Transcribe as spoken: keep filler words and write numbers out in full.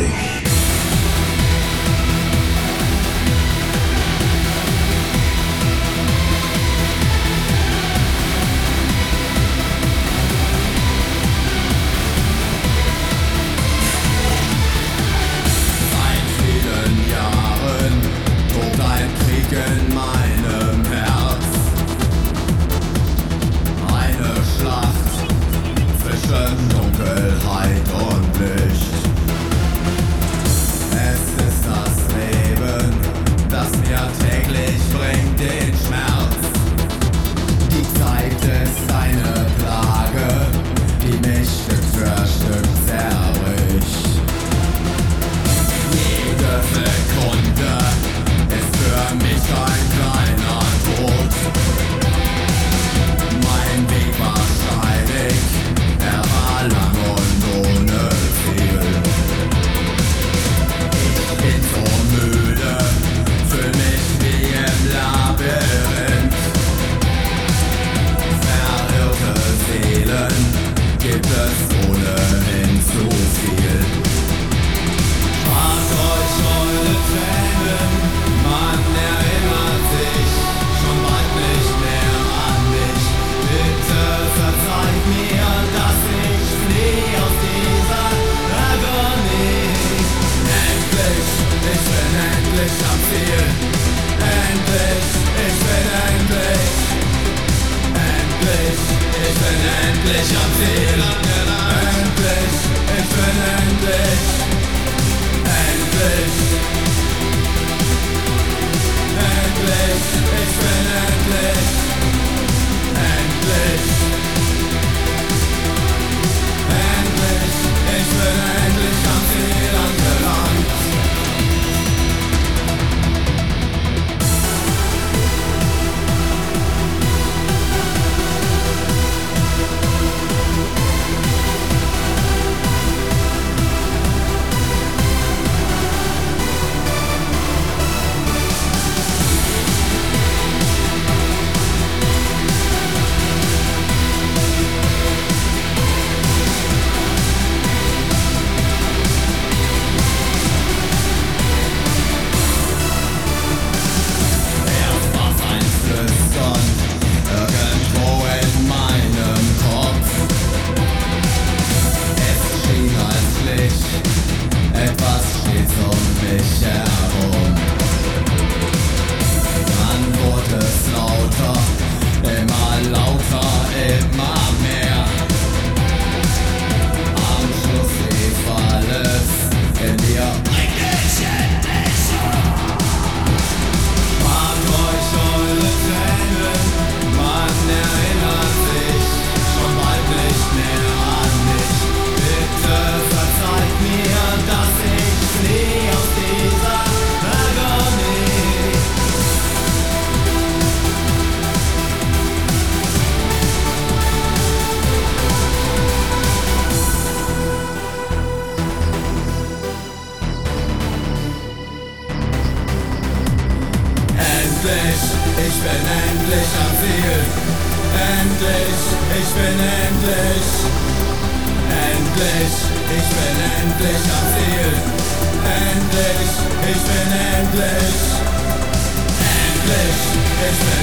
endlich. Seit vielen Jahren tobt ein Krieg in meinem Herz. Eine Schlacht zwischen Dunkelheit und Licht. Es ist das Leben, das mir täglich bringt den Schmerz. Die Zeit ist eine Plage, die mich Stück für Stück zerbricht. Jede Sekunde ist für mich ein kleiner Tod. Mein Weg war steinig, er war lang und ohne Ziel. Ich bin so müde, fühl mich wie im Labyrinth. Verirrte Seelen gibt es ohnehin zu viel. Spart euch eure Tränen, man erinnert sich schon bald nicht mehr an mich. Bitte verzeiht mir, dass ich flieh aus dieser Agonie. Endlich, ich bin endlich am Ziel. Endlich, ich bin endlich. Endlich, ich bin endlich am Ziel. Endlich, ich bin endlich. Endlich, endlich, ich bin endlich. Endlich, endlich, ich bin endlich am Ziel angelangt. Erst war's ein Flüstern, irgendwo in meinem Kopf. Es schien, als schlich etwas stets um mich herum. Dann wurde es lauter, immer lauter, immer mehr. Am Schluss lief alles in mir. Bring dich endlich um! Spart euch eure Tränen, man erinnert sich schon bald nicht mehr an mich. Bitte verzeiht mir, dass ich flieh aus dieser Agonie. Endlich, ich bin endlich am Ziel. Endlich, ich bin endlich. Endlich, ich bin endlich am Ziel. Endlich, ich bin endlich. Endlich, ich bin